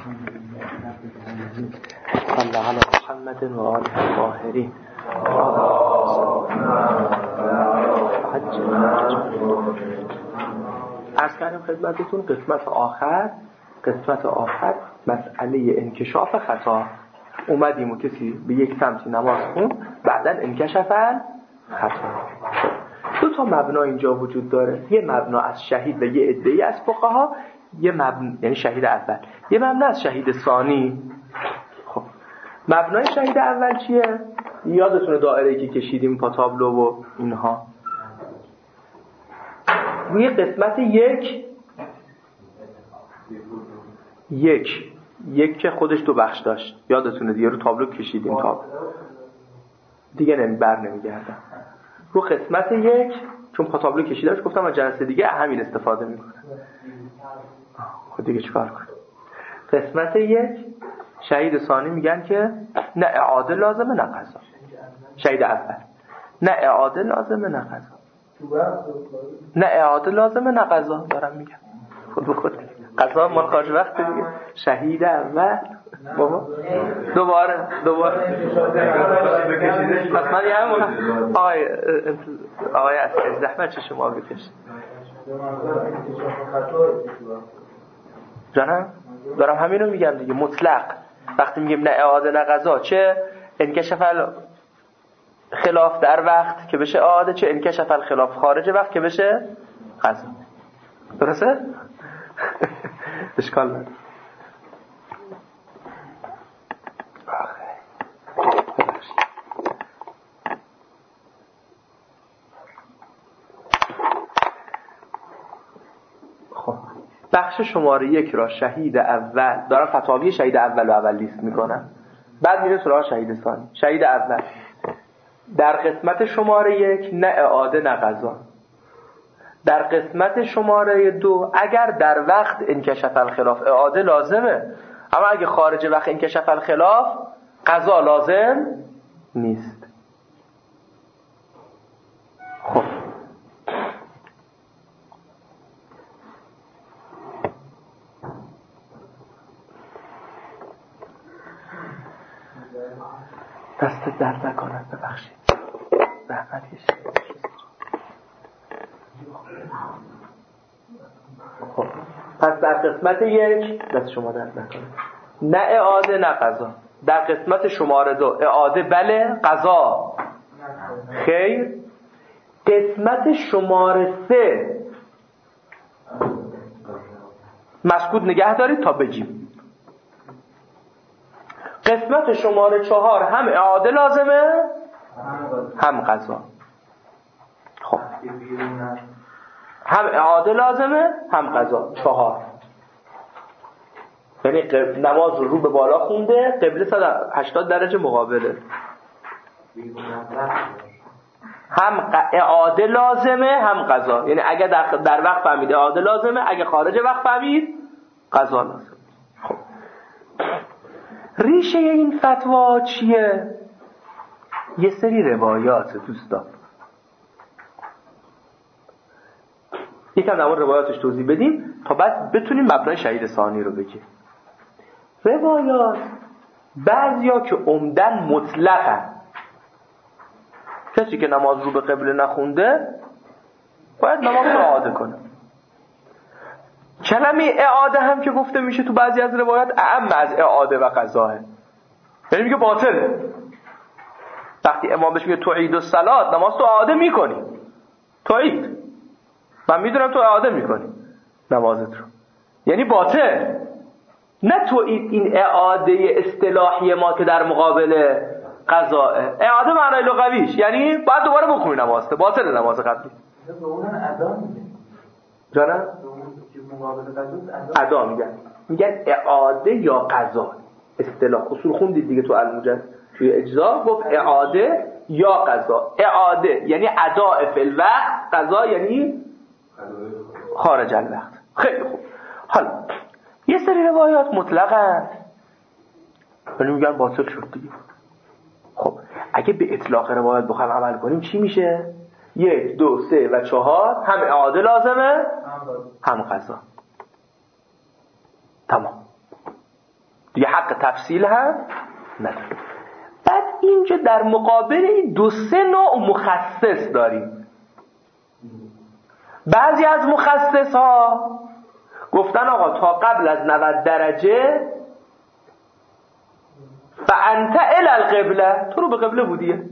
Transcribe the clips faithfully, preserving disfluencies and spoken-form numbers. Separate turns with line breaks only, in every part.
صلی علی محمد و آله الطاهرین. عرض کردم خدمتتون قسمت آخر قسمت آخر مسئله انکشاف خطا. اومدیم و کسی به یک سمتی نماز خون بعداً انکشف خطا. دو تا مبنا اینجا وجود داره، یه مبنا از شهید و یه عده‌ای از فقها، یه مبنا یعنی شهید اول، یه مبنا از شهید ثانی. خب مبنای شهید اول چیه؟ یادتونه دایره‌ای که کشیدیم پا تابلو و اینها. روی قسمت یک یک یک که خودش دو بخش داشت، یادتونه دیگه رو تابلو کشیدیم، تابلو دیگه نمی بر نمیگردم. رو قسمت یک چون پا تابلو کشیدمش گفتم از جلسه دیگه همین استفاده میکنم. خود دیگه چیکار کنم؟ قسمت یک شهید ثانی میگن که نه اعاده لازمه نه قضا. شهید اول نه اعاده لازمه نه قضا، نه اعاده لازمه نه قضا. دارم میگم خود به خود قضا مال خارج وقت دیگه. شهید اول بابا دوباره دوباره پس من یه همون آقای آقای از زحمت چه شما بکش جانم دارم همینو میگم دیگه. مطلق وقتی میگیم نه اعاده نه قضا، چه انکشف خلاف در وقت که بشه اعاده، چه انکشف خلاف خارج وقت که بشه قضا. درسته؟ اشکال نداره. خب بخش شماره یک را شهید اول، دارم فتاوی شهید اول و اول لیست میکنم، بعد میره سراغ شهید ثانی. شهید اول در قسمت شماره یک نه اعاده نه قضا. در قسمت شماره دو اگر در وقت انکشف الخلاف اعاده لازمه، اما اگه خارج وقت انکشف الخلاف قضا لازم نیست. خب دست درد نکنه، ببخشید زحمت کشید. خب پس در قسمت یک دست شما درد نکنه نه اعاده نه قضا. در قسمت شماره دو اعاده بله، قضا خیر. قسمت شماره سه مسکوت نگه دارید تا بگیم. قسمت شماره چهار هم اعاده لازمه هم قضا. خب هم اعاده لازمه هم قضا. چهار یعنی نماز رو رو به بالا خونده، قبله صد و هشتاد درجه مقابله. هم اعاده لازمه هم قضا، یعنی اگه در, در وقت فهمید اعاده لازمه، اگه خارج وقت فهمید قضا لازمه. خب ریشه این فتوا چیه؟ یه سری روایات دوستان، یکم در مورد روایاتش توضیح بدیم تا بعد بتونیم مبنای شهید ثانی رو بگیم. روایات بعضیا که عمدن مطلقن، کسی که نماز رو به قبله نخونده باید نماز رو اعاده کنه. کلمه اعاده هم که گفته میشه تو بعضی از روایات اعم از اعاده و قضاه، یعنی میگه باطل. وقتی امام بهش میگه تعید الصلات، نماز تو اعاده میکنی، تعید، من میدونم تو اعاده میکنی نمازت رو، یعنی باطل. نه تعید این اعاده اصطلاحی ما که در مقابل قضاه. اعاده معنای لغویش یعنی باید دوباره بخونی نمازت، باطل نماز قبلی.
به اونم ادا میگه
جانم ادا میگن، میگن اعاده یا قضا. اصطلاح اصول خوندید دیگه تو الموجز توی اجزا، گفت اعاده یا قضا. اعاده یعنی ادا فی الوقت، قضا یعنی خارج الوقت. خیلی خوب. حالا یه سری روایات مطلقاً ولی میگن باطل شد دیگه. خب اگه به اطلاق روایت بخوایم عمل کنیم چی میشه؟ یک دو سه و چهار هم اعاده لازمه هم قضا. تمام. دیگه حق تفصیل هم نداره. بعد اینجا در مقابل این دو سه نوع مخصص داریم. بعضی از مخصص ها گفتن آقا تا قبل از نود درجه فانت الی القبله، تو رو به قبله بودیه،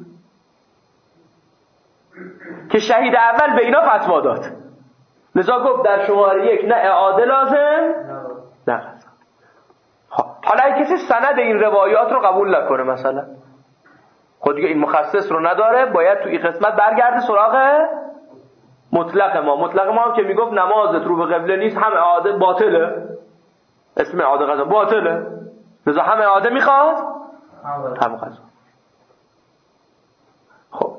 که شهید اول به اینا فتوا داد، لذا گفت در شماره یک نه اعاده لازم نه قضا. حالا اگه کسی سند این روایات رو قبول نکنه مثلا، خود دیگه این مخصص رو نداره، باید تو این قسمت برگرده سراغ مطلق ما. مطلق ما هم که میگفت نمازت رو به قبله نیست، هم اعاده باطله، اسم اعاده قضا باطله، لذا هم اعاده میخواد هم قضا. خب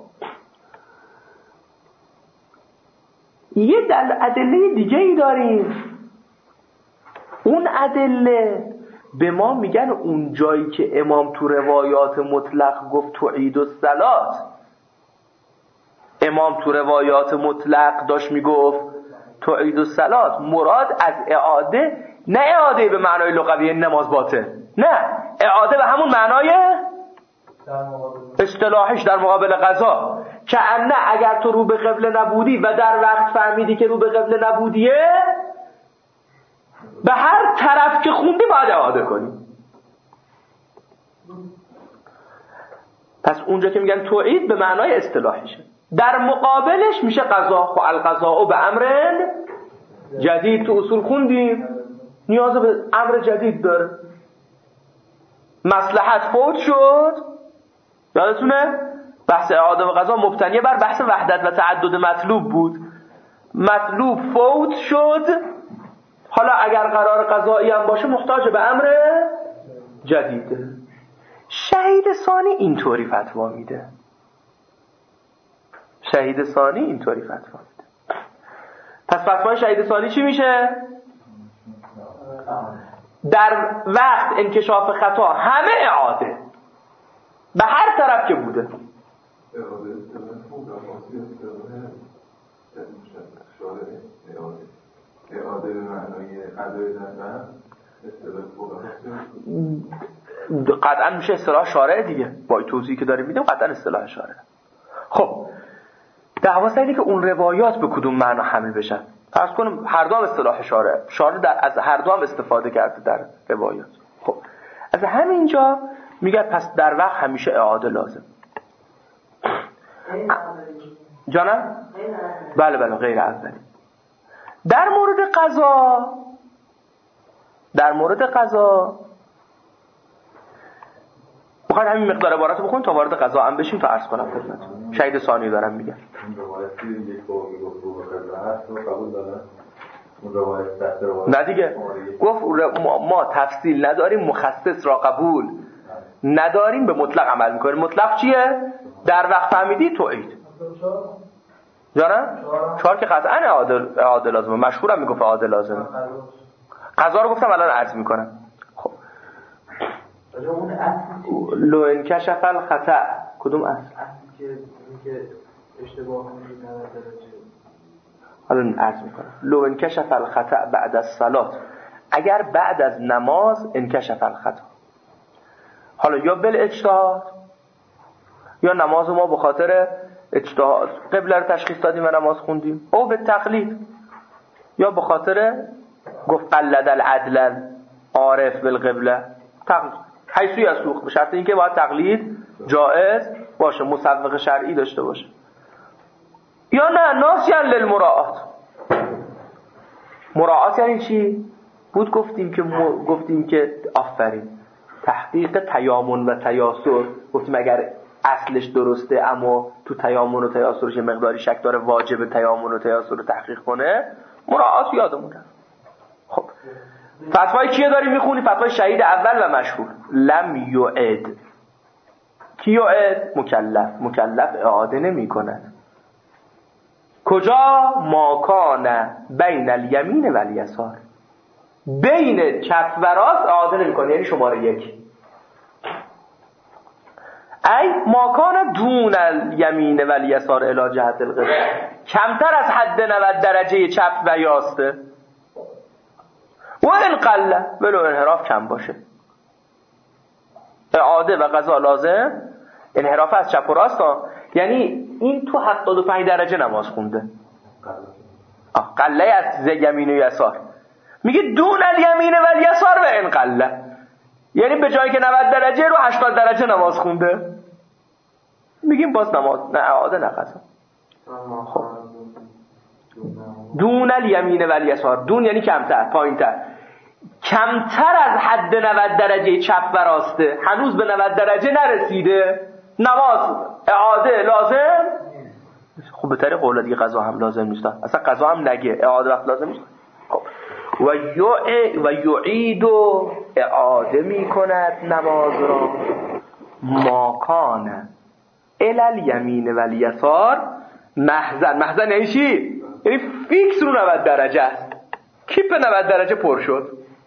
یه دل ادله دیگه ای داریم. اون ادله به ما میگن اون جایی که امام تو روایات مطلق گفت تعید الصلات، امام تو روایات مطلق داشت میگفت تعید الصلات، مراد از اعاده نه اعاده به معنای لغوی نماز باطل، نه اعاده به همون معنای اصطلاحیش در مقابل قضا، که انه اگر تو رو به قبله نبودی و در وقت فهمیدی که رو به قبله نبودیه، به هر طرف که خوندی باید اعاده کنی. پس اونجا که میگن توعید به معنای اصطلاحیشه، در مقابلش میشه قضا. خب القضاء به امر جدید تو اصول خوندیم، نیاز به امر جدید داره. مصلحت فوت شد، یادتونه بحث اعاده و قضا مبتنی بر بحث وحدت و تعدد مطلوب بود. مطلوب فوت شد، حالا اگر قرار قضایی هم باشه محتاج به امر جدیده. شهید ثانی اینطوری فتوا میده، شهید ثانی اینطوری فتوا میده. پس فتوای شهید ثانی چی میشه؟ در وقت انکشاف خطا همه اعاده به هر طرف که بوده.
اعاده به معنای قضای زندن
قطعا میشه اصطلاح شارع دیگه، با توضیحی که داریم میدیم قطعا اصطلاح شارع. خب دعوا اینه که اون روایات به کدوم معنا حمل بشن. فرض کنیم هر دو هم اصطلاح شارع، شارع در از هر دو هم استفاده کرده در روایات. خب از همینجا میگه پس در وقت همیشه اعاده لازم. جانم؟ بله بله غیر اولی. در مورد قضا، در مورد قضا بخواید همین مقدار عبارت رو بخونید تا وارد قضا هم بشیم تا عرض کنم خدمتتون. شهید ثانی دارم میگم. نه دیگه گفت ما تفصیل نداریم، مخصص را قبول نداریم، به مطلق عمل میکنیم. مطلق چیه؟ در وقت فهمیدی توعید. جانم؟ چهار که قطعا اعاده لازمه، مشهورم میگفت اعاده لازمه. قضا رو گفتم الان عرض میکنم. خب لو انکشف الخطأ، کدوم اصل؟
اصلی که که اشتباه کنید نود درجه.
الان عرض میکنم. لو انکشف الخطأ بعد از صلات، اگر بعد از نماز انکشف الخطأ، حالا یا بل اجتهاد یا نماز ما به خاطر اجتهاد قبله رو تشخیص دادیم و نماز خوندیم، او به تقلید، یا به خاطر گفت قلد العدل عارف بالقبله، تقلید حیثی اسلوخ، به شرط اینکه باید تقلید جائز باشه، مسوغ شرعی داشته باشه. یا نه ناسیان للمراعات. مراعات یعنی چی؟ بود گفتیم که م... گفتیم که آفرین تحقیق تیامن و تیاسر، گفتیم اگر اصلش درسته اما تو تیامن و تیاسرش یه مقداری شک داره، واجب تیامن و تیاسر رو تحقیق کنه. مراعات یادمون رفت. خب فتوای کیه داری میخونی؟ فتوای شهید اول و مشهور. لم یعد. کی یعد؟ مکلف. مکلف اعاده نمی کند. کجا؟ ماکان بین الیمین و الیسار، بین چپ و راست اعاده نمی کنه، یعنی شماره یک. ای ماکان دون الیمین و الیسار الی جهت القبله، کمتر از حد نود درجه چپ و یاسته. و این قله ولو انحراف کم باشه. اعاده و قضا لازم، انحراف از چپ و راست ها. یعنی این تو هفتاد و پنج درجه نماز خونده، قله از یمین و یسار. میگه دون الیمین و الیسار و ان قله، یعنی به جایی که نود درجه رو هشتاد درجه نماز خونده. میگیم باز نماز نه اعاده نه قضا. خب دون الیمین و الیسار، دون یعنی کمتر، پایینتر، کمتر از حد نود درجه چپ و راسته، هنوز به نود درجه نرسیده، نماز اعاده لازم. خب به طریق قول دیگه قضا هم لازم نیست، اصلا قضا هم نگه، اعاده وقت لازم نیست. خب و یع و یعید و اعاده می کند نماز را ماکان الال یمین و الیسار محزن. محزن یعنی چی؟ یعنی فیکس رو نود درجه است، کیپ نود درجه پر شد.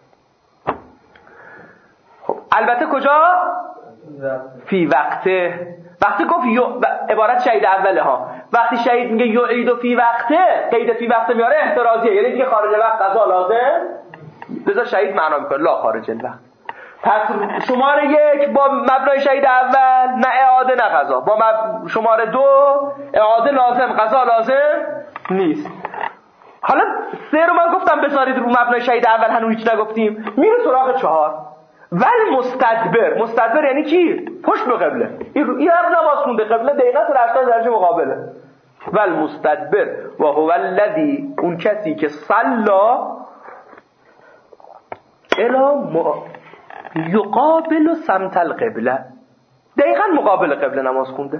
خب البته کجا؟ فی وقته. وقتی گفت یو... عبارت شهید اوله ها، وقتی شهید میگه یعید و فی وقته، قید فی وقته میاره احترازیه، یعنی دیگه خارج وقت قضا لازم، لذا شهید معنا میکنه لا خارج الوقت. پس شماره یک با مبنای شهید اول نه اعاده نه قضا، با مب... شماره دو اعاده لازم قضا لازم نیست. حالا سه رو من گفتم بذارید رو مبنای شهید اول، هنوز هیچ نگفتیم. میره سراغ چهار. ول مستدبر. مستدبر یعنی چی؟ پشت به قبله. این هر نماز خونده قبله دقیقاً هشتاد درجه مقابله. ول مستدبر و هو الذی، اون کسی که صلا الا م... یقابل سمت القبله، دقیقاً مقابل قبله نماز خونده.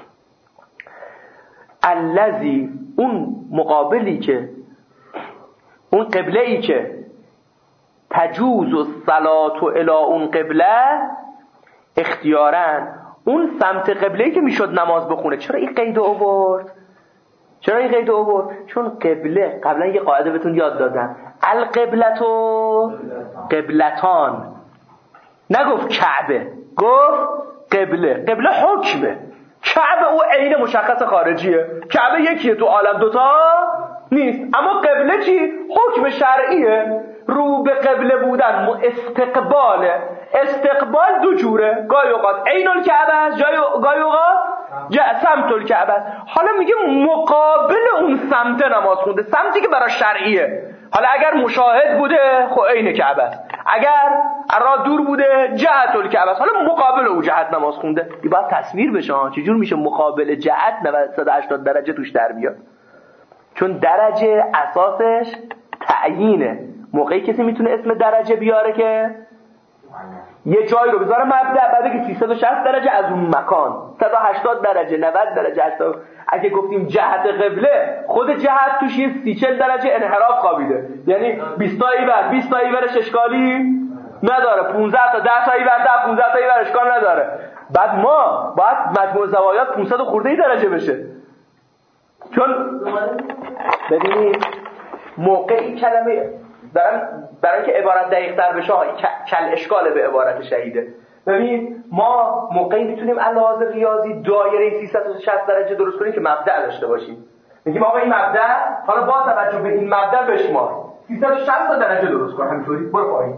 الذی، اون مقابلی که، اون قبله ای که تجوز الصلاة الی اون قبله اختیاراً، اون سمت قبله‌ای که میشد نماز بخونه. چرا این قید آورد؟ چرا این قید آورد؟ چون قبله، قبلا یه قاعده بهتون یاد دادم، القبلتو قبلتان، نگفت کعبه، گفت قبله. قبله حکمه، کعبه او عین مشخص خارجیه. کعبه یکیه تو عالم، دوتا نیست. اما قبله چی؟ حکم شرعیه. رو به قبله بودن استقباله. استقبال دو جوره، گاهی اوقات عین الکعبه است، گاهی اوقات سمت الکعبه است. حالا میگه مقابل اون سمت نماز خونده، سمتی که برای شرعیه. حالا اگر مشاهد بوده خب عین کعبه است، اگر را دور بوده جهت الکعبه است. حالا مقابل اون جهت نماز خونده. این باید تصویر بشه چجور میشه مقابل جهت نود و هشتاد درجه توش در بیاد، چون درجه اساسش تعیینه. موقعی کسی میتونه اسم درجه بیاره که یه جایی رو بذاره مبدأ، بعد که سیصد و شصت درجه از اون مکان، صد و هشتاد درجه، نود درجه، هشتاد. اگه گفتیم جهت قبله، خود جهت توش یه سی چهل درجه انحراف خوابیده، یعنی بیست تا ایور بیست تا ایورش اشکالی نداره، پانزده تا ده تا ایور ده پانزده تا ایور اشکال نداره. بعد ما باید مجموع زوایات پانصد خورده درجه بشه، چون ببینید موقعی کلمه دارن برای که عبارت دقیق تر بشه، کل اشکاله به عبارت شهیده. ببین ما موقعی میتونیم علاوه ریاضی دایره سیصد و شصت درجه درست کنیم که مبدأ داشته باشیم. میگیم آقا این مبدأ، حالا با توجه به این مبدأ بشمار سیصد و شصت درجه درست کن، همینطوری برو پایین.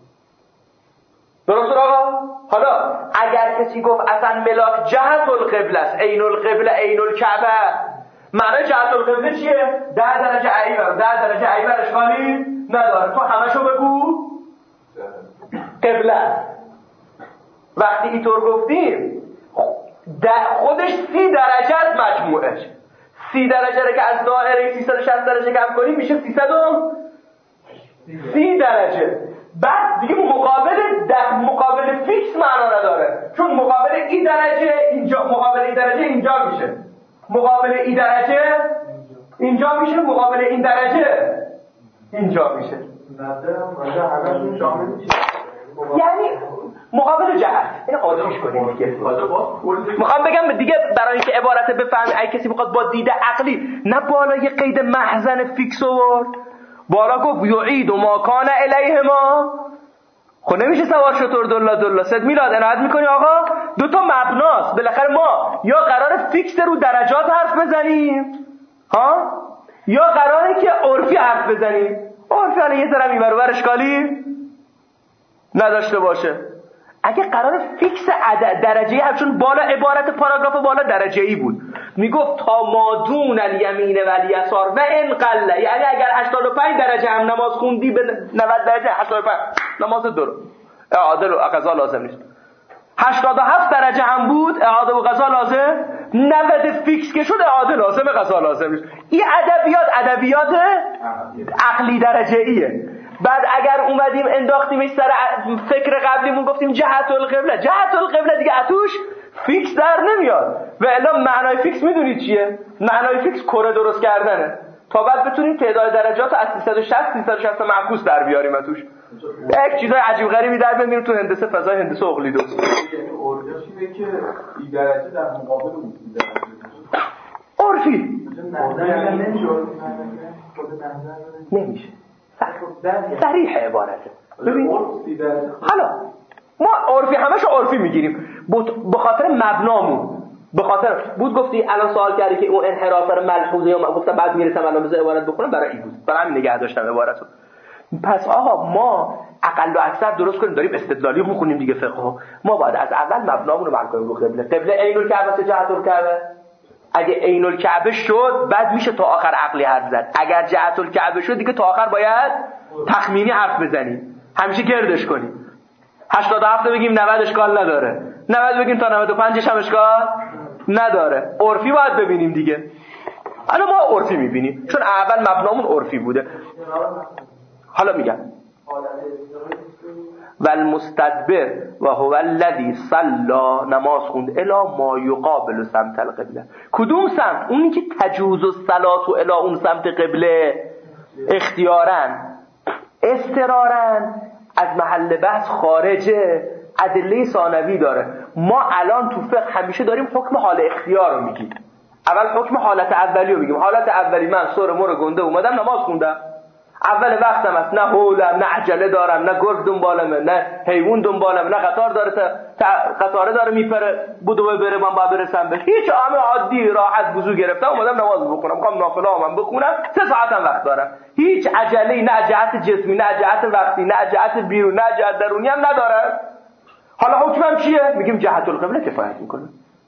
درست آقا؟ حالا اگر کسی گفت اصلا ملاک جهت القبله است، عین القبله عین الکعبه، معنی جهت القبله چیه؟ ده درجه ایور ده درجه ایور اشکالی نداره، تو همشو بگو قبله است. وقتی اینطور گفتیم خودش سی درجه از مجموعش، سی درجه رو که از دایره سیصد و شصت درجه کم کنیم میشه سیصد و سی درجه. بعد دیگه مقابل در مقابل فیکس معنا نداره، چون مقابل این درجه اینجا، مقابل این درجه اینجا میشه، مقابل این درجه اینجا میشه، مقابل این درجه اینجا میشه. یعنی مقابل جهت. این قاضیش کنیم دیگه. میخوام بگم دیگه برای اینکه عبارت بفهمی، اگه کسی میخواد با دید عقلی، نه بالا یه قید محزن فیکس آورد، بالا گفت یعید و ما کان الیه ما، خب نمیشه سوار شطور دلا دلا. صد میلاد عنایت میکنی آقا؟ دو تا مبناست بالاخره، ما یا قرار فیکس رو درجات حرف بزنیم ها، یا قراره که عرفی حرف بزنیم. عرفی حالا یه ذره میبره بر اشکالی نداشته باشه. اگه قرار فیکس درجه‌ای هم، چون بالا عبارت پاراگراف بالا درجه‌ای بود، میگفت تا مادون الیمین و الیسار و ان قل، یعنی اگر هشتاد و پنج درجه هم نماز خوندی به نود درجه هشتاد و پنج نماز درو اعاده و قضا لازم نیست. هشتاد و هفت درجه هم بود اعاده و قضا لازم، نود فیکس که شد اعاده لازم قضا لازم نیست. این ادبیات ادبیات عقلی درجه‌ایه. بعد اگر اومدیم انداختیمش سر فکر قبلیمون گفتیم جهت القبله، جهت القبله دیگه اتوش فیکس در نمیاد. و الا معنای فیکس میدونید چیه؟ معنای فیکس کره درست کردنه تا بعد بتونیم تعداد درجات از سیصد و شصت سیصد و شصت معکوس در بیاریم اتوش. یک چیزای عجیب غریبی در بمیریم تو هندسه فضای هندسه اقلیدو.
یعنی اورجاش اینه که این درجه در مقابل اون درجه
عرفی نمیشه. صریح عبارته. ببین حالا ما عرفی همشو عرفی میگیریم به خاطر مبنامون، به خاطر بود گفتی الان سوال کردی که اون انحراف رو ملحوظه یا من گفتم بعد میرسم الان بذار عبارت بخونم، برای این بود، برای همین نگه داشتم عبارتو. پس آقا ما اقل و اکثر درست کنیم، داریم استدلالی میخونیم دیگه فقه، ما باید از اول مبنامون رو معلوم کنیم رو قبله. قبله عین الکعبه جهت الکعبه، اگه عین الکعبه شد بعد میشه تا آخر عقلی حرف زد، اگر جهت الکعبه شد دیگه تا آخر باید تخمینی حرف بزنیم، همیشه گردش کنیم. هشتاد و هفت بگیم نود اشکال نداره، نود بگیم تا نود و پنج هم اشکال نداره. عرفی باید ببینیم دیگه. الان ما عرفی میبینیم چون اول مبنامون عرفی بوده. حالا میگم والمستدبر و هو الذی صلی، نماز خوند الی ما یقابل سمت القبله. کدوم سمت؟ اونی که تجوز الصلاه الی اون سمت قبله اختیارن، اضطرارن، از محل بحث خارجه، ادله ثانوی داره. ما الان تو فقه همیشه داریم حکم حال اختیار رو میگیم. اول حکم حالت اولی رو میگیم. حالت اولی من سر مور گنده اومدم نماز خوندم، اول وقتم است، نه حولم نه عجله دارم، نه گرگ دنبالمه، نه حیوان دنبالمه، نه قطار داره تا قطاره داره میپره بودو بره من باید برسم به هیچ، همه عادی راحت وضو گرفتم اومدم نماز بخونم، میخوام نافله هم بخونم، سه ساعتم وقت دارم، هیچ عجله، نه جهت جسمی نه جهت وقتی نه جهت بیرون نه جهت درونی هم ندارم. حالا حکمم چیه؟ میگیم جهت القبله کفایت میکنه.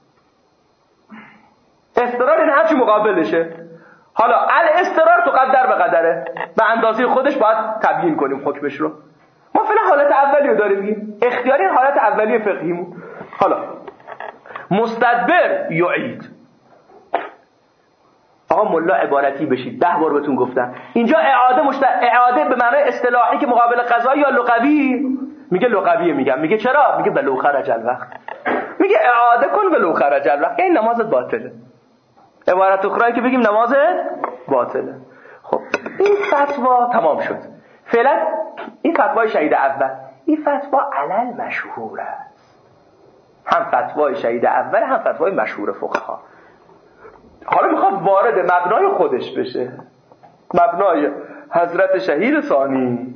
اضطرار این هرچی مقابلشه. حالا الاضطرار تو قدر به قدره، به اندازه خودش باید تبیین کنیم حکمش رو. ما فعلا حالت اولی رو داریم میگیم، اختیاری حالت اولی فقهیمون. حالا مستدبر یعید. آقا ملا عبارتی بشید، ده بار بهتون گفتم اینجا اعاده مشت... اعاده به معنای اصطلاحی که مقابل قضایی یا لغوی، میگه لغویه. میگم میگه چرا؟ میگه بلو خرج الوقت، میگه اعاده کن بلو خرج الوقت، این نمازت باطله. عبارت اخرایی که بگیم نماز باطله. خب این فتوا تمام شد. فعلا این فتوای شهید اول، این فتوا علل مشهور است، هم فتوای شهید اول هم فتوای مشهور فقها. حالا میخواد وارد مبنای خودش بشه، مبنای حضرت شهید ثانی.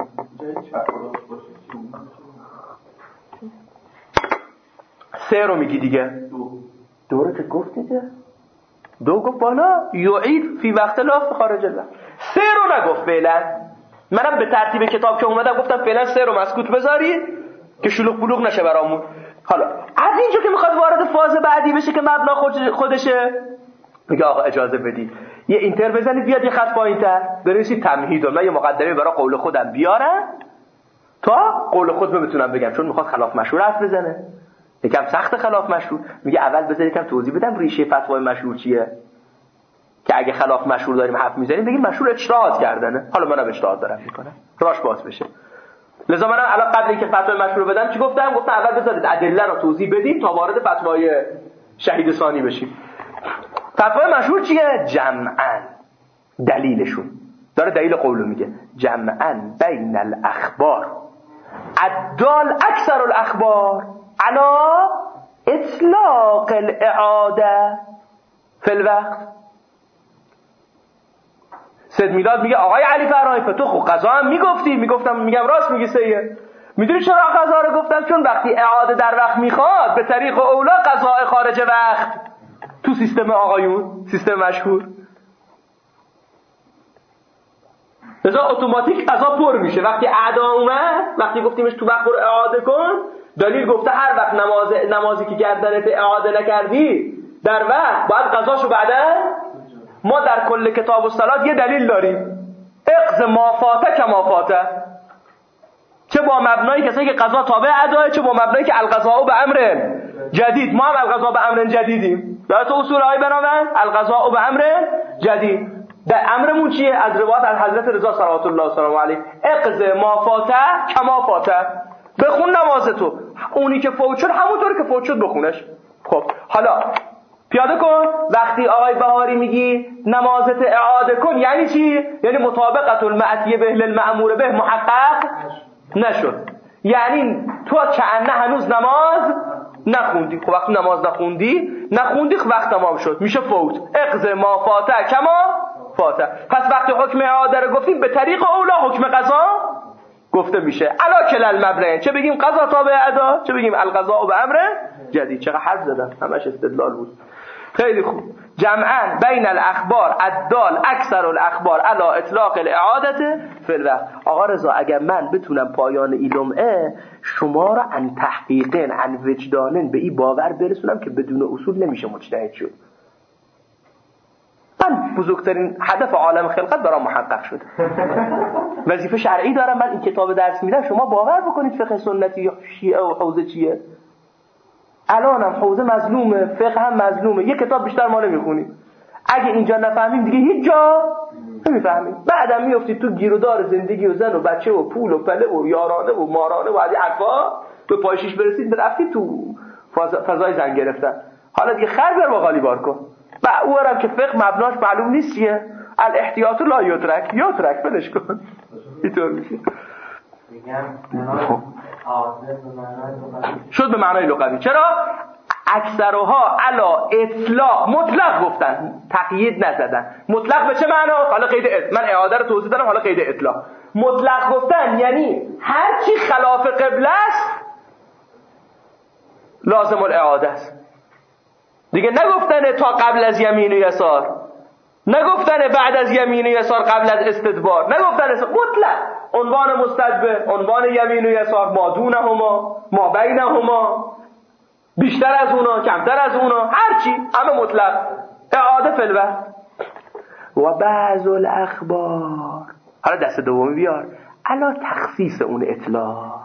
سه رو میگی دیگه، دو رو که گفت دیگه، دو گفت بالا یعید فی وقت لاف خارج الوقت، سه رو نگفت فعلا. منم به ترتیب کتاب که اومدم گفتم فعلا سه رو مسکوت بذاری که شلوغ بلوغ نشه برامون. حالا از اینجا که میخواد وارد فاز بعدی بشه که مبنا خودشه، میگه آقا اجازه بدید یه اینتر بزنید بیاد یه خط پایین‌تر بنویسید تمهید، من یه مقدمه برای قول خودم بیارم تا قول خود بتونم بگم، چون میخواد خلاف مشهور حرف بزنه، یکم سخت خلاف مشهور. میگه اول بذارید یکم توضیح بدم ریشه فتوای مشهور چیه، که اگه خلاف مشهور داریم حرف میزنیم بگیم مشهور اجتهاد کردنه. حالا منم اجتهاد دارم میکنم، راش باز بشه. لذا منم الان قبل اینکه فتوای مشهور بدم چی گفتم؟ گفتم اول بذارید ادله رو توضیح بدیم تا وارد فتوای شهید ثانی بشیم. فتوای مشهور چیه؟ جمعاً، دلیلشون داره، دلیل قولو میگه جمعاً بین الاخبار الدال اکثر الاخبار علا اطلاق الاعاده فی الوقت. سید میلاد میگه آقای علی فرایی تو خب قضا هم میگفتی. میگفتم میگم راست میگی سیه. میدونی چرا قضا رو گفتم؟ چون وقتی اعاده در وقت میخواد به طریق اولا قضا خارج وقت تو سیستم آقایون، سیستم مشهور، لذا اتوماتیک قضا پر میشه. وقتی اعدا اومد، وقتی گفتیمش تو وقت رو اعاده کن، دلیل گفته هر وقت نماز نمازی که گردنت اعاده نکردی در وقت باید قضاشو بعدا. ما در کل کتاب الصلات یه دلیل داریم، اقض ما فاته کما فاته، چه با مبنای کسایی که قضا تابع اداه، چه با مبنایی که القضاء به امر جدید. ما هم القضاء به امر جدیدیم. یادت اصول های بنامن القضاء به امر جدید. در امرمون چیه؟ از روایت از حضرت رضا صلوات الله و سلامه علیه، اقض ما فاته کما فاته، بخون نمازتو، اونی که فوت شد همونطوری که فوت شد بخونش. خب حالا پیاده کن. وقتی آقای بهاری میگی نمازت اعاده کن یعنی چی؟ یعنی مطابقت المعتیه به للمأمور به محقق نشد، یعنی تو کأنه هنوز نماز نخوندی. خب وقتی نماز نخوندی نخوندی وقت تمام شد، میشه فوت. اقض ما فاته کما فاته. پس وقتی حکم اعاده رو گفتیم به طریق اولا حکم قضا گفته میشه. علا کل المبلغ، چه بگیم قضا تابع ادا، چه بگیم القضاء به امر جدید. چقدر حد زدم، همش استدلال بود. خیلی خوب. جمعاً بین الاخبار الدال اکثر الاخبار علی اطلاق الاعاده فی الوقت. آقا رضا اگر من بتونم پایان این لمعه شما را عن تحقیقن عن وجدانن به این باور برسونم که بدون اصول نمیشه مجتهد شد، من بزرگترین هدف عالم خلقت برام محقق شد. وظیفه شرعی دارم، من این کتاب درس میدم شما باور بکنید فقه سنتی یا شیعه و حوزه چیه. الانم حوزه مظلومه، فقه هم مظلومه، یک کتاب بیشتر ما نمیخونیم. اگه اینجا نفهمیم دیگه هیچ جا نمیفهمیم. بعدم میافتید تو گیرودار زندگی و زن و بچه و پول و پله و یارانه و مارانه و از این حرفا به پایشیش برسید رفتید تو فضای زن گرفتن. حالا دیگه خر بر باقالی بار کن. و اونم که فقه مبناش معلوم نیست چیه، الاحتیاط لا یترک یترک بلش کن. اینطور میشه. شد به معنای لغوی. چرا؟ اکثرها علا اطلاق مطلق گفتن، تقیید نزدن. مطلق به چه معنا؟ حالا قید اطلاق. من اعاده رو توضیح دادم، حالا قید اطلاق. مطلق گفتن یعنی هر چی خلاف قبله است لازم الاعاده است. دیگه نگفتن تا قبل از یمین و یسار، نگفتن بعد از یمین و یسار قبل از استدبار، نگفتن مطلق. عنوان مستدبر، عنوان یمین و یسار، ما دونهما، ما بینهما، بیشتر از اونا، کمتر از اونا، هرچی، همه مطلق. اعاده فی الوقت. و بعض الاخبار، حالا دست دومی بیار، علا تخصیص اون اطلاق.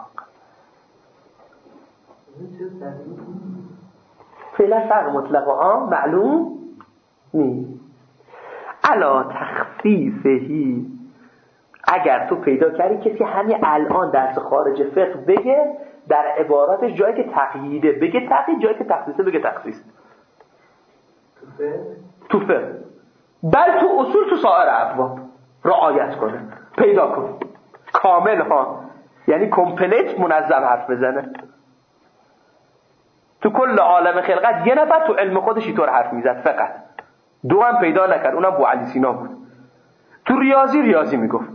فعلا فرق مطلق ها معلوم نیست. علا تخصیصهی، اگر تو پیدا کردی کسی همین الان درس خارج فقه بگه در عباراتش جایی که تقییده بگه تقیید، جایی که تخصیصه بگه تخصیص. تو فقه بل تو اصول تو سایر ابواب رعایت کنه، پیدا کن کامل ها، یعنی کمپلیت منظم حرف بزنه. تو کل عالم خلقت یه نفر تو علم خودش اینطور حرف میزد فقط، دو هم پیدا نکرد، اونم ابو علی سینا بود. تو ریاضی ریاضی میگفت،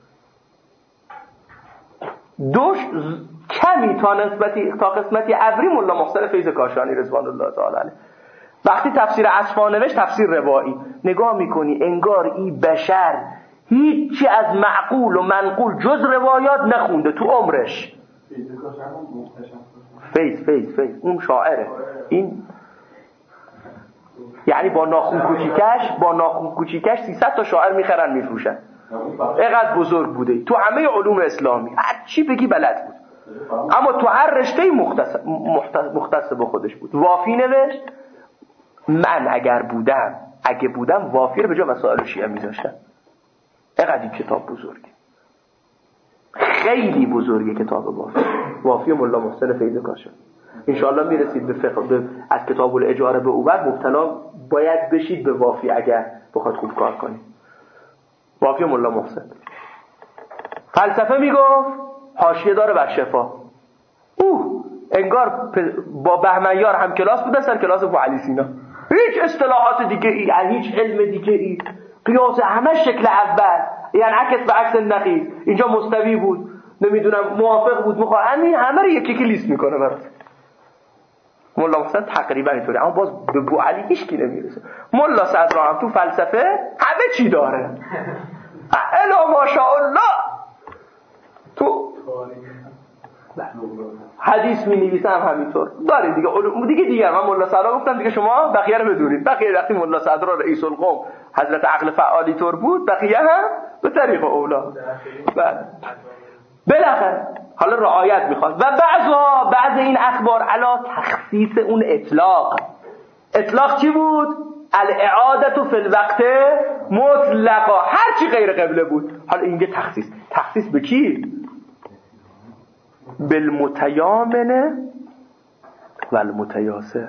دوش کمی تا نسبتی تا قسمتی ابری مولا محسن فیض کاشانی رضوان الله تعالی علیه. وقتی تفسیر اصفهان نوشت تفسیر روایی، نگاه میکنی انگار این بشر هیچی از معقول و منقول جز روایات نخونده تو عمرش. فیض فیض فیض اون شاعره. این یعنی با ناخون کوچیکش با ناخون کوچیکش سیصد تا شاعر میخرن میفروشن. اینقدر بزرگ بوده تو همه علوم اسلامی، هر چی بگی بلد بود، اما تو هر رشته مختص مختص به خودش بود. وافی نوشت، من اگر بودم اگه بودم وافی رو به جا مسائل شیعه میذاشتم. اینقدر این کتاب بزرگه، خیلی بزرگه کتاب وافی. وافی مولا محسن فیض کاشانی. انشاءالله میرسید به فقه به از کتاب الاجاره به اوبر مبتلا باید بشید به وافی اگر بخواد خوب کار کنید. وافی مولا محسن. فلسفه میگفت، حاشیه داره بر شفا. اوه انگار با بهمنیار هم کلاس بود، سر کلاس ابو علی سینا. هیچ اصطلاحات دیگه ای، هیچ علم دیگه ای، قیاس همه شکل اول، یعنی عکس به عکس نقیض. اینجا مستوی بود، نمیدونم موافق بود، مخالف، همین همه رو یکی یکی لیست میکنه برات. مولا محسن تقریبا اینطوره، اما باز به ابو علی هیچ کی نمیرسه. مولا صدرا هم تو فلسفه همه چی داره. الا ماشاءالله. تو حدیث می نویسن همینطور داریم دیگه دیگه دیگه من مولا سعدا گفتم دیگه شما بقیه رو بدونید. بقیه وقتی مولا سعدا رئیس القوم حضرت عقل فعالی طور بود بقیه هم به طریق اولا. بالاخره حالا رعایت میخواد و بعضا بعض این اخبار علا تخصیص اون اطلاق. اطلاق چی بود؟ الاعاده فی الوقت مطلقا، هر چی غیر قبله بود. حالا اینجا تخصیص تخصیص به کی؟ بالمتیامن و المتیاسر.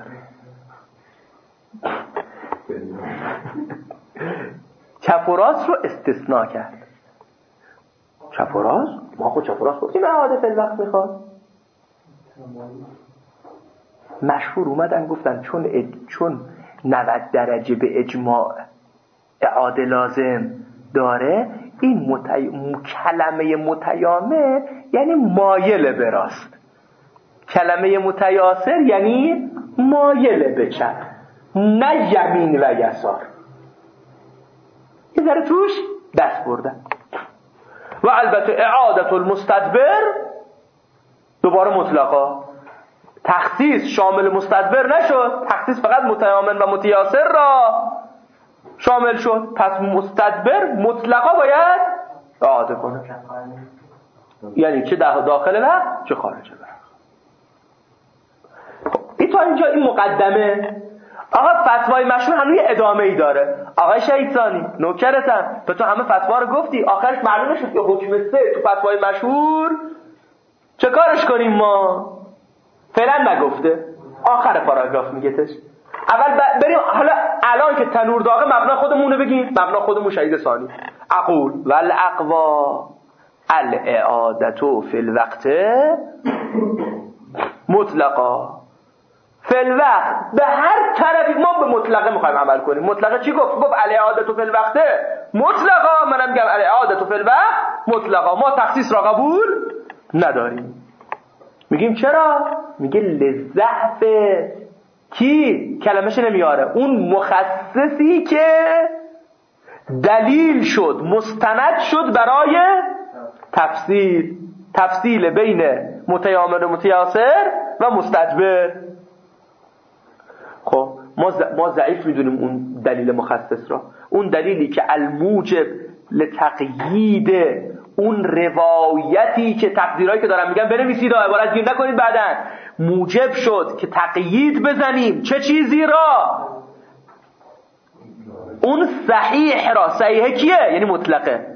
چپ و راست رو استثناء کرد. چپ و راست ما خود چپ و راست گفتیم اعاده فی الوقت میخواد. مشهور اومدن گفتن چون اج... چون نود درجه به اجماع اعاده لازم داره، این متی... کلمه متیامن یعنی مایل به راست، کلمه متیاسر یعنی مایل به چپ، نه یمین و یسار. یه ذره توش دست بردن. و البته اعاده المستدبر دوباره مطلقا، تخصیص شامل مستدبر نشد، تخصیص فقط متیامن و متیاسر را شامل شد. پس مستدبر مطلقا باید اعاده کنه، یعنی چه داخل وقت چه خارج وقت. این تا اینجا این مقدمه. آقا فتوای مشهور هنوز ادامه ای داره. آقای شهید ثانی نوکرتم، به تو همه فتوا رو گفتی، آخرش معلوم شد که حکم سه تو فتوای مشهور چه کارش کنیم ما؟ فعلا نگفته، آخر پاراگراف میگتش. اول بریم حالا الان که تنور داغه مبنا خودمونه بگیم، مبنا خودمون شهید ثانی. اقول والاقوا الاعاده فی الوقت مطلقا. فی الوقت به هر طرفی ما به مطلقه میخوایم عمل کنیم. مطلقه چی گفت؟ گفت الاعاده فی الوقت مطلقا، منم میگم الاعاده فی الوقت مطلقا. ما تخصیص را قبول نداریم. میگیم چرا؟ میگه لضعف کی؟ کلمه‌ش نمیاره. اون مخصصی که دلیل شد، مستند شد برای تفصیل تفصیل بین متیامن و متیاسر و مستدبر. خب ما ما ضعیف میدونیم اون دلیل مخصص را، اون دلیلی که الموجب لتقیید اون روایتی که تقدیرهایی که دارم میگم بنویسید و عبارت گیر نکنید بعدن، موجب شد که تقیید بزنیم چه چیزی را؟ اون صحیح را. صحیح کیه؟ یعنی مطلقه.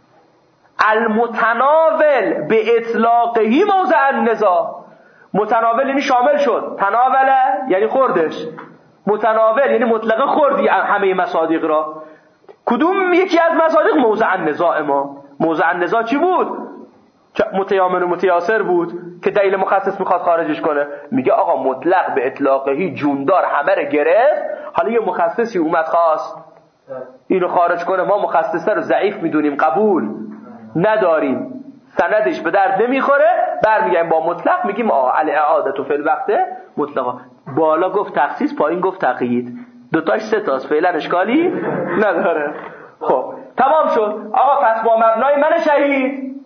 المتناول به اطلاقهی موضع النزاع. متناول یعنی شامل شد، تناوله یعنی خوردش، متناول یعنی مطلقه خوردی همه مصادیق را. کدوم یکی از مصادیق؟ موضع النزاع. ما موضع النزاع چی بود؟ متیامن و متیاسر بود که دلیل مخصص میخواد خارجش کنه. میگه آقا مطلق به اطلاقهی جوندار همه رو گرفت، حالا یه مخصصی اومد خواست اینو خارج کنه، ما مخصصه رو ضعیف میدونیم، قبول نداریم، سندش به درد نمیخوره، برمیگیم با مطلق میگیم آقا الاعاده فی الوقت مطلقا. بالا گفت تخصیص، پایین گفت تقیید، دوتاش سه تاست، فعلا اشکالی نداره. خب تمام شد. آقا پس با مبنای من شهید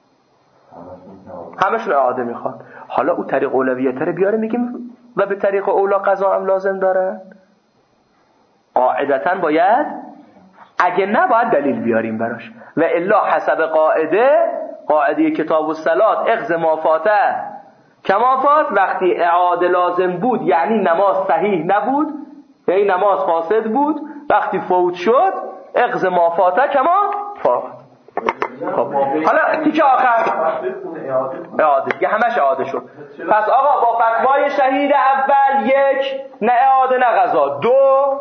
همشون اعاده میخواد. حالا او طریق اولویت رو بیاره میگیم و به طریق اولا قضا هم لازم داره. قاعدتا باید، اگه نه باید دلیل بیاریم براش، و الا حسب قاعده قاعده کتاب الصلات اخذ ما فاته کما فات، وقتی اعاده لازم بود یعنی نماز صحیح نبود، یعنی نماز فاسد بود، وقتی فوت شد اخذ ما فاته کما فات. خب حالا تیکه آخر اعاده دیگه، همش اعاده شد. پس آقا با فتوای شهید اول یک، نه اعاده نه قضا، دو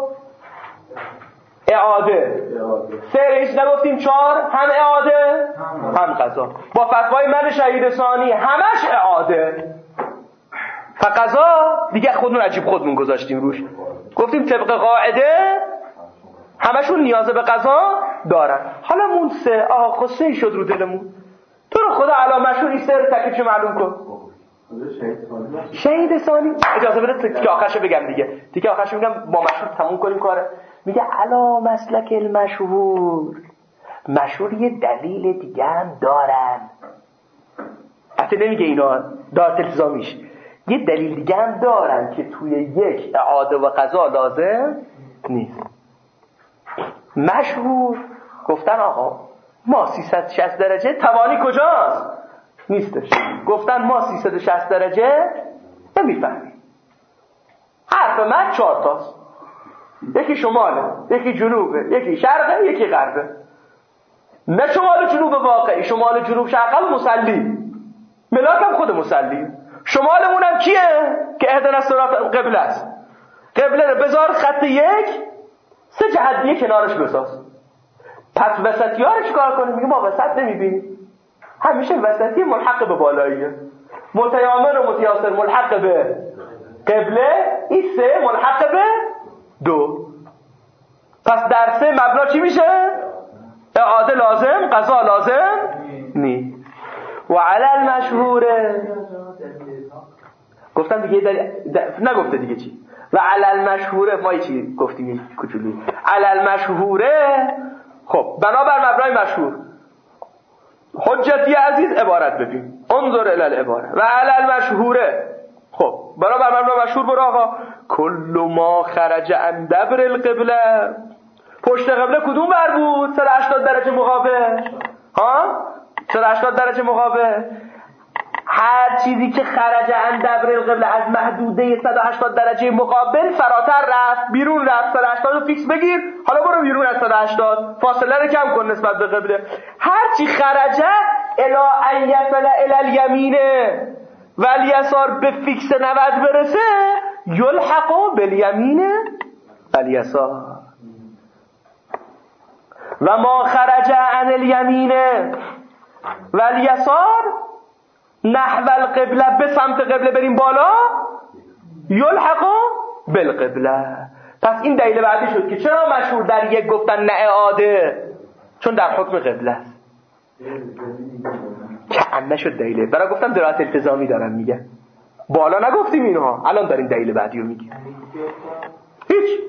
اعاده، سه ریش نگفتیم، چهار هم اعاده هم قضا. با فتوای من شهید ثانی همش اعاده، فقضا دیگه خودمون عجیب خودمون گذاشتیم روش، گفتیم طبق قاعده همشون نیاز به قضا دارن. حالا مون سه، آقا خسته شد رو دلمون، تو رو خدا علامشون این سه رو تکلیفش معلوم کن. شهید ثانی اجازه بده تیکه آخرشو بگم دیگه، تیکه آخرشو بگم با مشهور تموم کنیم کاره. میگه علا مسلک المشهور، مشهور یه دلیل دیگه هم دارن، حتی نمیگه اینا دارت التزامیش یه دلیل دیگه هم دارن که توی یک اعاده و قضا لازم نیست. مشهور گفتن آقا ما سیصد و شصت درجه توانی کجاست؟ نیستش. گفتن ما سیصد و شصت درجه نمیفهمیم. حرف من چهار تاست، یکی شماله، یکی جنوبه، یکی شرقه، یکی غربه. نه شمال جنوب واقعی، شمال جنوب شرق مسلی، ملاک هم خود مسلی. شمالمون هم کیه؟ که اهدنا الصراط قبله است. قبله رو بذار خط یک، سه جهت دیگه کنارش بساز. پس وسطی ها رو چیکار کنیم؟ میگه ما وسط نمیبینیم. همیشه وسطی ملحق به بالاییه. متیامن و متیاسر ملحق به قبله، این سه ملحق به دو. پس در سه مبنا چی میشه؟ اعاده لازم، قضا لازم نی. و علی المشهوره گفتم دیگه دل... دل... نگفته دیگه چی. و علی المشهوره ما چی گفتیم کوچولی. علی المشهوره خب بنابر مبنای مشهور. حجتی عزیز عبارت ببین، انظر الی العباره. و علی المشهوره خب بنابر مبنای مشهور برو آقا کل ما خرج عن دبر القبله. پشت قبله کدوم بر بود؟ صد و هشتاد درجه مقابل. ها؟ صد و هشتاد درجه مقابل. هر چیزی که خرج عن دبر القبله از محدوده صد و هشتاد درجه مقابل فراتر رفت، بیرون رفت، صد و هشتاد رو فیکس بگیر، حالا برو بیرون از صد و هشتاد، فاصله رو کم کن نسبت به قبله. هر چی خرجه الی ان یصل الی الیمینه و الیسار به فیکس نود برسه یلحق بالیمین الیسار. و ما خرج عن الیمین و الیسار نحو القبله، به سمت قبله بریم بالا، یلحق بالقبله. پس این دلیل بعدی شد که چرا مشهور در یک گفتن نه اعاده، چون در حکم قبله است. که انه شد دلیله. برای گفتم درات التزامی دارم میگه، بالا نگفتیم اینها، الان داریم دلیل بعدی رو میگیم. هیچ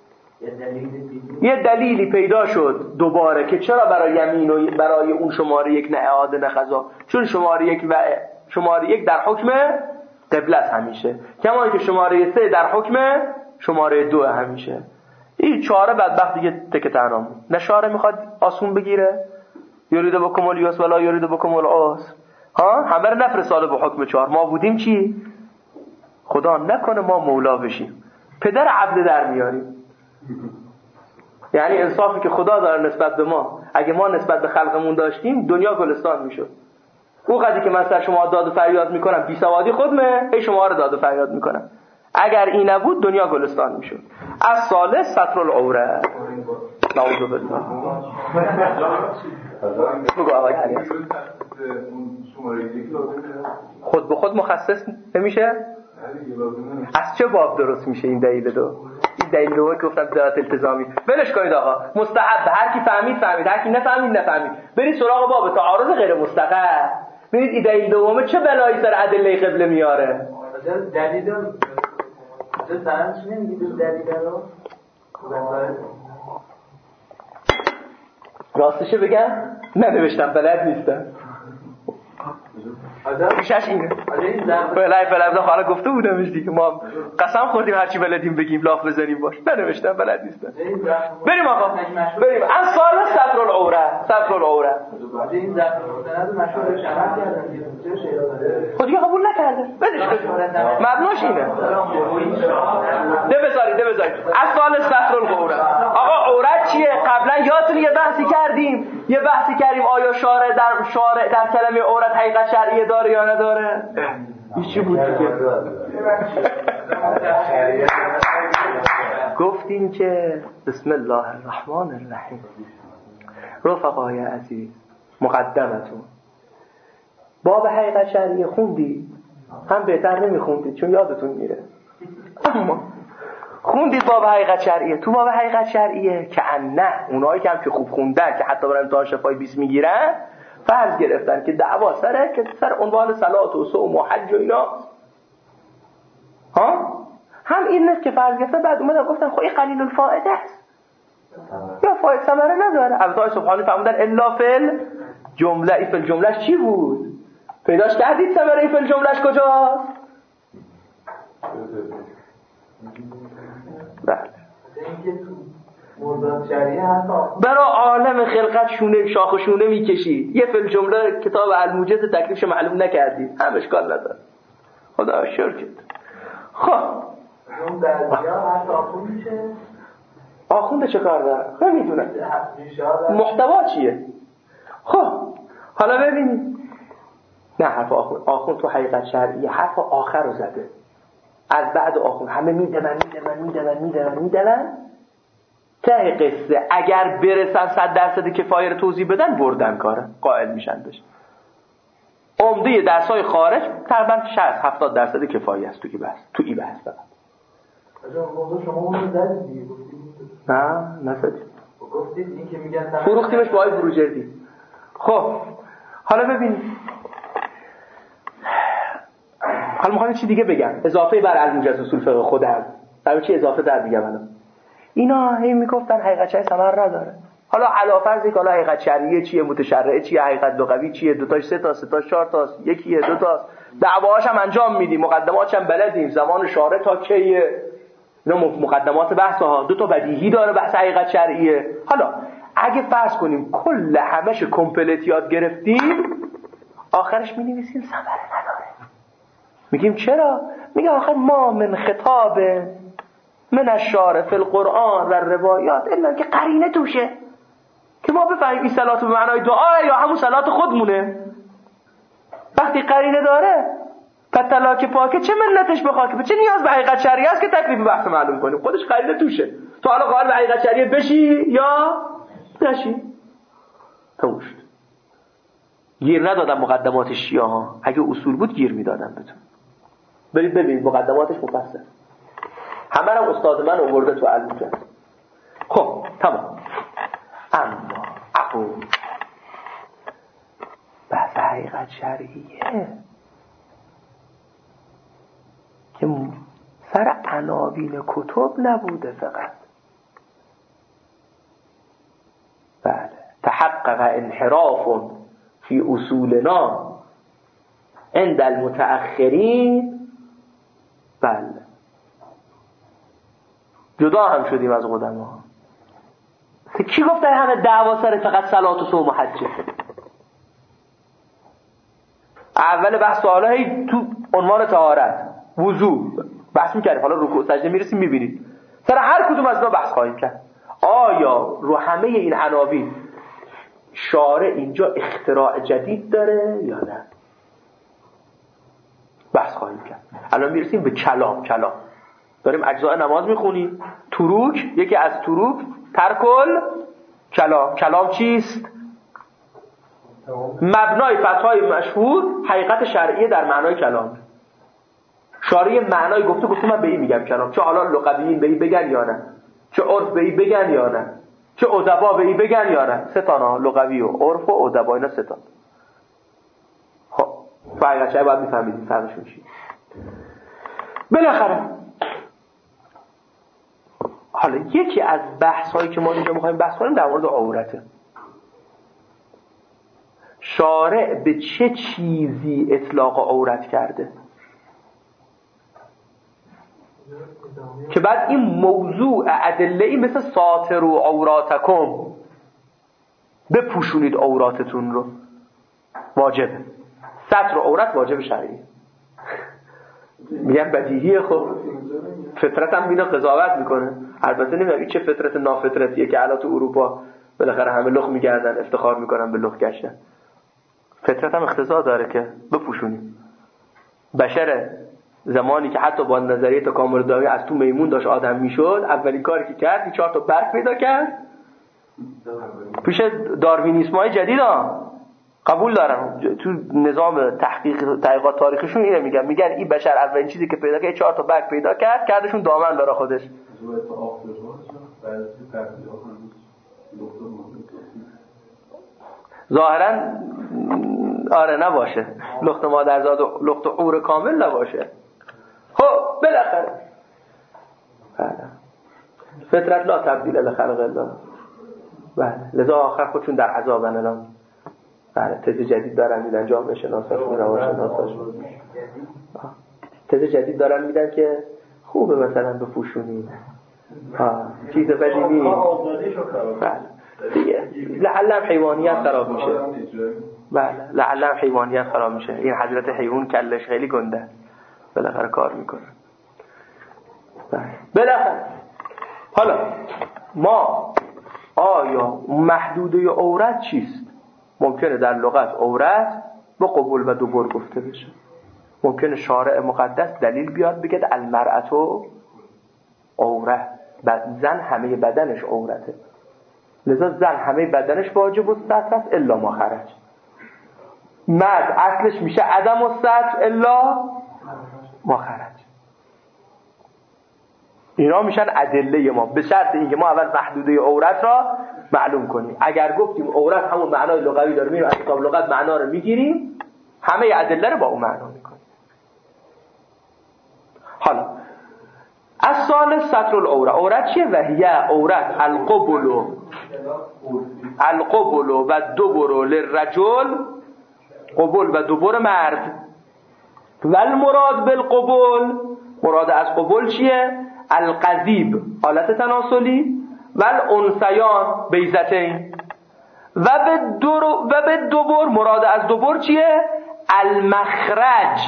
یه دلیلی پیدا شد دوباره که چرا برای یمین و برای اون شماره یک نه اعاده نه قضا، چون شماره یک و شماره یک در حکم قبله است همیشه، کما که شماره سه در حکم شماره دو همیشه. این چهاره بدبخت دیگه تک تنها نه شاره میخواد آسون بگیره، یرید بکم الیسر ولا یرید بکم العسر. ها همه رو نفرستاده به حکم چهار. ما بودیم چی؟ خدا نکنه ما مولا بشیم، پدر عبد در میاریم. یعنی انصافی که خدا داره نسبت به ما، اگه ما نسبت به خلقمون داشتیم دنیا گلستان میشد. او قضیه که من سر شما داد و فریاد میکنم بی سوادی خودمه، ای شما رو داد و فریاد میکنم. اگر این نبود دنیا گلستان میشد. از ثالث ستر العوره. نعوذ بالله. بگو آقای علی. خود به خود مخصص نمیشه؟ از چه باب درست میشه این دلیل دو؟ این دلیل دو که گفتم ذات التزامی. ولش کنید آقا، مستحب، هر کی فهمید فهمید، هر کی نفهمید نفهمید. برید سراغ باب تعارض غیر مستقر. ببینید این دلیل دومه چه بلایی سر ادله قبله میاره.
دلیل چه سرنش نمیگید دلیل رو؟
راستشه بگم ننوشتم، بلد نیستم. میشش اینه فعلا فعلا حالا گفته بودمش دیگه، ما قسم خوردیم هرچی بلدیم بگیم لاف بزنیم باش. ننوشتم، بلد نیستم. بریم آقا بریم. ان سال ستر العوره. ستر العوره
این ذات مستند مشهور شرح کردن
خود دیگه قبول نکرده. بدش مبناش اینه. ده بذارید ده بذارید از سال ستر العوره. آقا عورت چیه؟ قبلا یادتون یه بحثی کردیم یه بحثی کردیم آیا شارع در شارع در کلمه عورت حقیقت شرعیه داره یا نداره؟ چی بود دیگه؟ گفتیم که بسم الله الرحمن الرحیم. رفقای عزیز مقدمتون باب حقیقت شرعیه خوندید؟ هم بهتر نمیخوندید چون یادتون میره، اما خوندید باب حقیقت شرعیه. تو باب حقیقت شرعیه که نه اونایی که هم که خوب خوندن که حتی برای امتحان شفای بیست میگیرن فرض گرفتن که دعوا سره که سر عنوان صلات و صوم و حج و اینا، ها هم این که فرض گرفتن بعد اومدن گفتن خب این قلیل الفائده است یا فائد ثمره نداره. البته سبحانی فرمودن الا فل جمله. ای فل جمله چی بود؟ پیداش کردید ثمره فعل جملهش کجاست؟ بله برای عالم خلقت شونه شاخ و شونه میکشید، یه فعل جمله کتاب الموجز تکلیفش معلوم نکردید، هم اشکال نداره، خدا شکر. خب
اون درجا هر آخون میشه،
آخونده چه کار داره؟ نمیدونه محتوا چیه. خب حالا ببینید، نه حرف آخون آخون تو حقیقت شرعی حرف آخر رو زده. از بعد آخون همه میدونن میدونن میدونن میدونن میدونن ته قصه اگر برسن صد درصد کفایه رو توضیح بدن بردن کاره، قائل میشن بشه. عمده درسای خارج تقریبا شصت هفتاد درصد کفایه است تو کی بحث تو این بحث فقط.
شما اون زدید دیگه گفتید
نه نزدید
گفتید این که میگن
فروختیمش با آقای بروجردی. خب حالا ببینید، حالا میخوام چی دیگه بگم اضافه بر الموجز اصول فقه خودم. برای چی اضافه در دیگه الان اینا هی میگفتن حقیقت شرعی ثمر نداره. حالا علاوه بر اینکه حالا حقیقت شرعیه چیه، متشرعه چیه، حقیقت لغوی چیه، دو تاش سه تا سه تا چهار تا یکیه دو تا دعواهاش هم انجام میدیم، مقدماتش هم بلدیم، زمان شارع تا کیه، اینا مقدمات بحث ها، دو تا بدیهی داره بحث حقیقت شرعیه. حالا اگه فرض کنیم کل همش کمپلیت یاد گرفتیم، آخرش می‌نویسیم ثمره نداره. میگیم چرا؟ میگه آخر ما من خطاب من الشارع فی القرآن و روایات الا که قرینه توشه که ما بفهمیم این صلات به معنای دعا یا همون صلات خودمونه. وقتی قرینه داره فتلاک پاکه چه منتش بخواد که چه نیاز به حقیقت شرعی است که تکلیف بحث معلوم کنیم، خودش قرینه توشه. تو حالا قائل به حقیقت شرعی بشی یا نشی توشت. گیر ندادم مقدمات شیعه ها، اگه اصول بود گیر میدادم بهتون. برید ببینید مقدماتش مفصل، همه رو استاد من آورده تو الموجز. خب تمام. اما اقول بحث حقیقت شرعیه که سر عناوین کتب نبوده فقط. بله تحقق انحراف فی اصولنا عند المتأخرین. بله جدا هم شدیم از قدما. کی گفت در همه دعوا سر فقط صلات و صوم و حجه؟ اول بحث حالا هی تو عنوان طهارت وضو بحث می‌کردیم، حالا رکوع سجده میرسیم می‌بینید سر هر کدوم از اینا بحث خواهیم کرد. آیا رو همه این عناوین شارع اینجا اختراع جدید داره یا نه؟ بحث خواهیم کرد. الان میرسیم به کلام. کلام داریم اجزاء نماز میخونیم. تروک، یکی از تروک ترکل کلام. کلام چیست؟ مبنای فتوای مشهور حقیقت شرعیه در معنای کلام. شارع معنای گفته گفته من به این میگم کلام، چه حالا لغویین به این بگن یا نه، چه عرف به این بگن یا نه، چه ادبا به این بگن یا نه. سه تا لغوی و عرف و ادبا، اینا سه تا. خب حقیقت شرعی باید میفهمید فرقشون چیه. بالاخره حالا یکی از بحث هایی که ما اینجا میخوایم بحث کنیم در مورد عورته. شارع به چه چیزی اطلاق عورت کرده که بعد این موضوع ادله‌ای مثل ساتروا عوراتکم، بپوشونید عوراتتون رو، واجبه. ستر عورت واجب شرعی. میگن بدیهیه. خب فطرت هم اینو قضاوت میکنه. البته نمیدونم چه فطرت نافطرتیه که الان تو اروپا بالاخره همه لخ میگردن، افتخار میکنن به لخ گشتن. فطرت هم اقتضا داره که بپوشونیم. بشر زمانی که حتی با نظریه تکامل داروین از تو میمون داشت آدم میشد، اولین کاری که کرد این چهار تا برگ پیدا کرد. پیش داروینیسمای جدید ها قبول دارم، تو نظام تحقیق تحقیقات تاریخیشون اینو میگن، میگن این بشر اولین چیزی که پیدا کرد چهار تا برگ پیدا کرد، کردشون دامن برای خودش. ظاهرا آره نباشه، لخت مادرزاد و لخت عور کامل نباشه. خب بالاخره فطرت لا تبدیل لخلق الله. بله لذا آخر خودشون در عذابن الان. بله تز جدید دارن میدن جامعه شناساشون روانشناساشون تز جدید دارن میدن که خوبه مثلا بپوشونی ها چیز بدی نیست بله دیگه لعلم حیوانیت خراب میشه بله لعلم حیوانیت خراب میشه این حضرت حیوان کلش خیلی گنده بالاخره کار میکنه بله بالاخره حالا ما آیا محدوده عورت چیست؟ ممکنه در لغت عورت با قبول و دبر گفته بشه ممکنه شارع مقدس دلیل بیاد بگه المرأة عوره زن همه بدنش عورته لذا زن همه بدنش واجب الستر است الا ما خرج مرد اصلش میشه عدم الستر الا ما خرج اینا میشن ادله ما به شرط اینکه ما اول محدوده عورت را معلوم کنیم اگر گفتیم عورت همون معنای لغوی داره میریم از کتاب لغت معنا رو میگیریم همه ادله رو با اون معنا میکنیم حالا الثالث ستر العوره عورت چیه و هی عورت القبل القبل و دبر للرجل قبل و دبر مرد و المراد بالقبل مراد از قبل چیه القذیب حالت تناسلی و الانثیان بیضتین و به دور و به دبر مراد از دبر چیه المخرج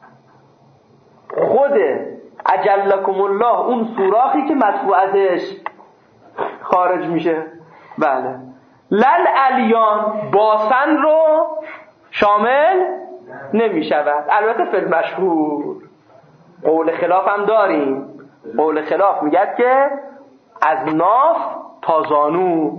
خود اجلکم الله اون سوراخی که مدفوع ازش خارج میشه بله لل الیان باسن رو شامل نمیشود البته فی المشهور قول خلاف هم داریم قول خلاف میگه که از ناف تا زانو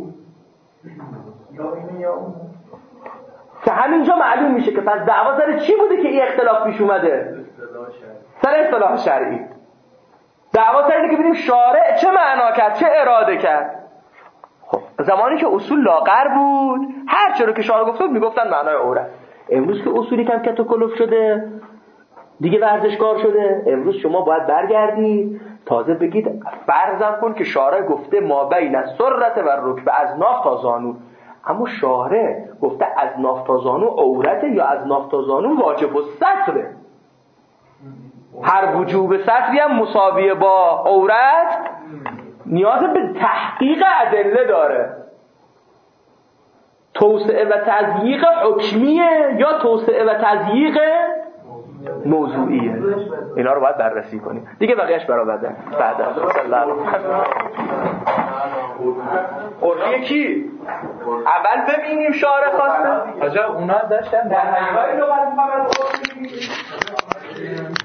که همینجا معلوم میشه که پس دعوا سر چی بوده که این اختلاف پیش اومده سر اصطلاح شرعی دعوا سر اینه که ببینیم شارع چه معنا کرد چه اراده کرد خب زمانی که اصول لاغر بود هر چرا که شارع گفته میگفتن معنای عورت امروز که اصولی کم کت و کلوف شده دیگه ورزشکار شده امروز شما باید برگردید تازه بگید فرضم کن که شارع گفته ما بین السرة و الرکبه از ناف تا زانو اما شارع گفته از ناف تا زانو عورته یا از ناف تا زانو واجب الستره هر وجوب ستری هم مساویه با عورت نیاز به تحقیق ادله داره توسعه و تضییق حکمیه یا توسعه و تضییق موضوعیه اینا رو باید بررسی کنیم دیگه بقیهش برآورده بعد از عرفی کی اول ببینیم شارع خواسته
آجا اونا داشتن در حیوانی رو باید